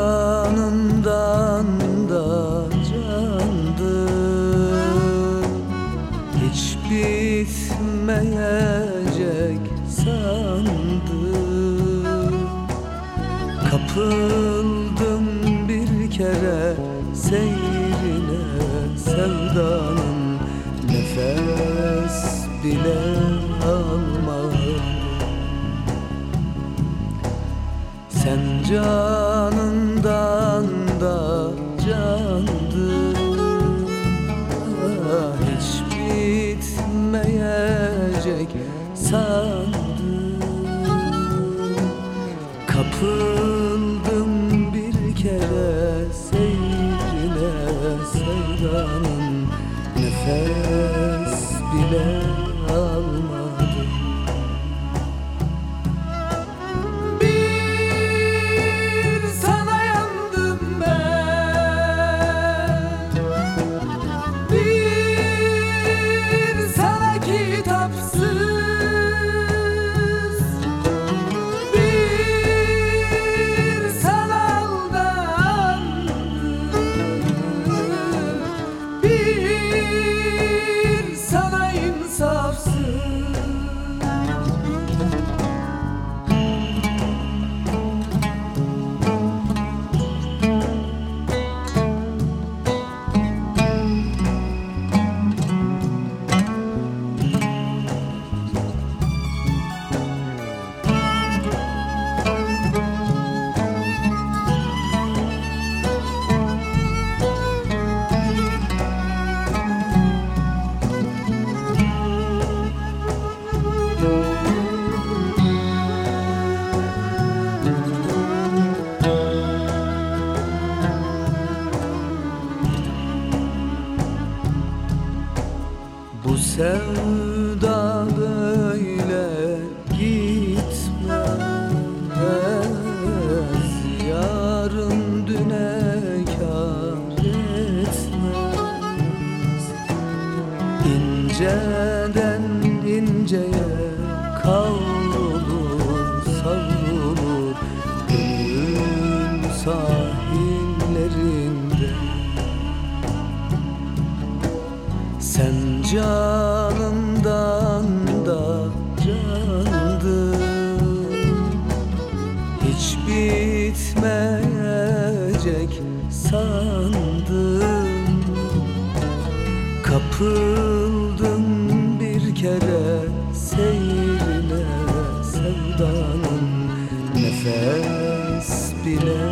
canından da candı, hiç bitmeyecek sandım. Kapıldım bir kere seyrine, sevdanın nefes bile almadım. Sen canından da candın, hiç bitmeyecek sandım. Kapıldım bir kere seyrine, sevdanın nefes bile almadım. Bu sevda böyle gitmez, yarın düne kâr etmez. İnceden inceye kavrulur, savrulur gönül sahillerinde. Sen canından da candın, hiç bitmeyecek sandım. Kapıldım bir kere seyrine, sevdanın nefes bile